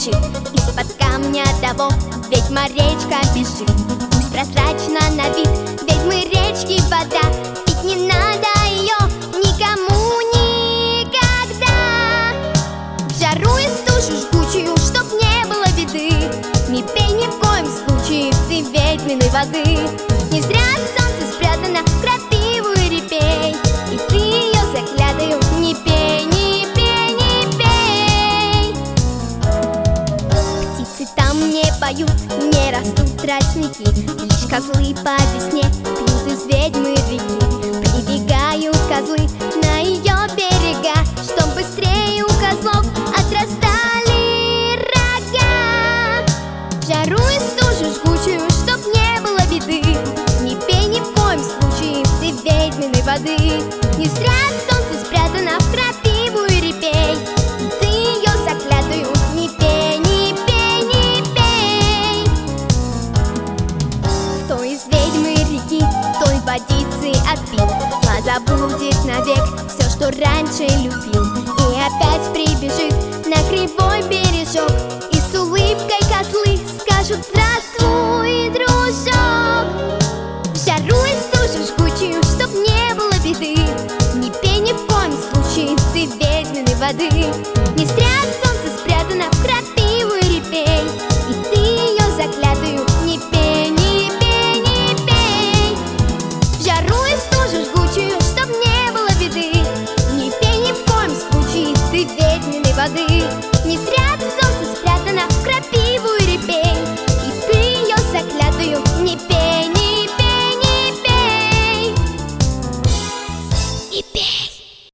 кричит из-под камня того. Ведьма речка бежит, пусть прозрачна на вид. Ведьмы речки вода, пить не надо ее никому никогда. В жару и стужу жгучую, чтоб не было беды, не пей ни в коем случае ты ведьминой воды. Не зря солнце спрятано в крапиву и репей, и ты ее заглядаю, не пей, не пей, не пей. Птицы там не поют, не растут тростники, лишь козлы по весне пьют из ведьмы реки. Прибегают козлы на ее берега, чтоб быстрее у козлов отрастали рога. В жару и стужу жгучую, чтоб не было беды, не пей ни в коем случае ты ведьминой воды. Не зря солнце спрятано в крапиву и репей, и ты ее заклятую не пей, не пей, не пей. Кто из ведьмы реки той водицы отпил, позабудет навек все, что раньше любил, и опять прибежит на кривой бережок, и с улыбкой козлы скажут: здравствуй, дружок. В жару и стужу жгучую, чтоб не было беды, не пей ни в коем случае ты ведьминой воды. Не зря солнце спрятано в крапиву и репей, и ты ее заклятую не пей, не пей, не пей. В жару и стужу жгучую, чтоб не было беды, не пей ни в коем случае ты ведьминой воды. Не зря солнце спрятано в крапиву и репей, и ты ее заклятую не пей, не пей, не пей, не пей.